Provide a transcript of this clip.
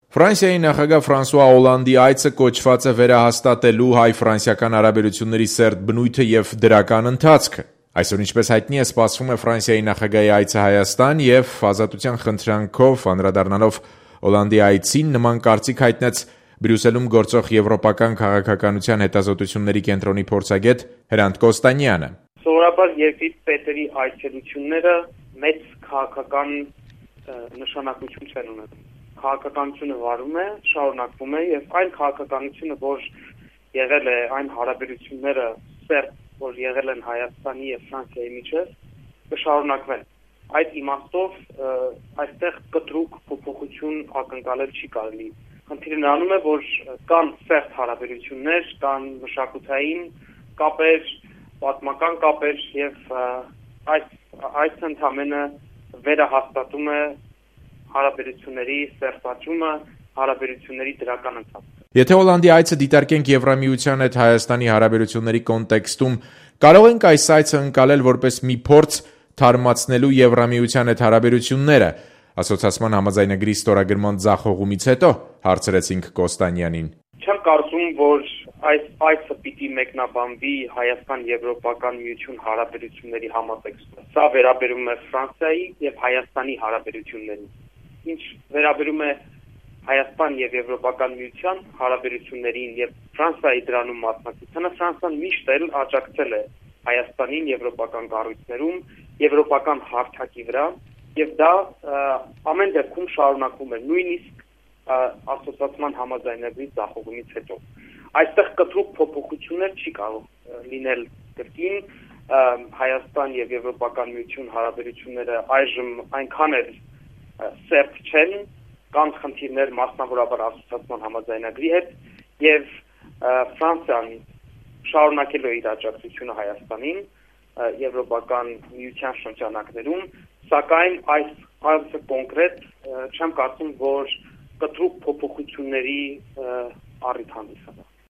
Ֆրանսիայի նախագահ Ֆրանսուଆ Օլանդի այցը կոչված է վերահաստատելու հայ-ֆրանսիական հարաբերությունների սերտ բնույթը եւ դրական ընթացքը։ Այսօր, ինչպես հայտնի է, սպասվում է Ֆրանսիայի նախագահի այցը Հայաստան եւ ազատության խնդրանքով անդրադառնալով Օլանդի այցին նման կարծիք հայտնեց Բրյուսելում գործող Եվրոպական քաղաքականության հետազոտությունների կենտրոնի փորձագետ Հրանտ Կոստանյանը։ Սովորաբար երկրի պետերի այցելությունները մեծ քաղաքական նշանակություն չեն ունենում։ Քաղաքականությունը վարում է, շարունակվում է եւ այն քաղաքականությունը, որ եղել է այն հարաբերությունները սերտ, որ եղել են Հայաստանի եւ Ֆրանսիայի միջեւ, կշարունակվեն։ Այդ իմաստով այստեղ կտրուկ փոփոխություն ակնկալել չի կարելի։ Խնդիրը նրանում է, որ կան սերտ հարաբերություններ, կան մշակութային կապեր, պատմական կապեր եւ այս ընդհանրապես վերահաստատում է հարաբերությունների սերտացումը, հարաբերությունների դրական ընթացքը։ Եթե Օլանդի այցը դիտարկենք Եվրամիության հետ Հայաստանի հարաբերությունների կոնտեքստում, կարող ենք այս այցը ընկալել որպես մի փորձ թարմացնելու Եվրամիության հետ հարաբերությունները, ասոցիացիան համաձայնագրի ստորագրման ձախողումից հետո, հարցրեցինք Կոստանյանին։ Չեմ կարծում, որ այս այցը պիտի մեկնաբանվի Հայաստան-Եվրոպական միություն հարաբերությունների համատեքստում։ Սա վերաբերում է Ֆրանսիայի եւ Հայաստանի հարաբերություններին։ Ինչ վերաբերում է Հայաստան եւ Եվրոպական միության հարաբերություններին եւ Ֆրանսիայի դրանում մասնակցությանը, Ֆրանսիան միշտ էլ աջակցել է Հայաստանին եվրոպական կառույցներում, եվրոպական հարթակի վրա եւ դա ամեն դեպքում շարունակվում է, նույնիսկ ասոցիացիան համաձայնագրի ձախողումից հետո։ Այստեղ կտրուկ փոփոխություններ չի կարող լինել կրկին Հայաստան եւ Եվրոպական միություն հարաբերությունները այժմ այնքան էլ սերտ չեն, կան խնդիրներ մասնավորաբար ասոցիացիան համաձայնագրի հետ եւ Ֆրանսիան շարունակել է իր աջակցությունը Հայաստանին Եվրոպական միության շրջանակներում, սակայն այս կոնկրետ չեմ կարծում, որ կտրուկ փոփոխությունների առիթ հանդիսանա։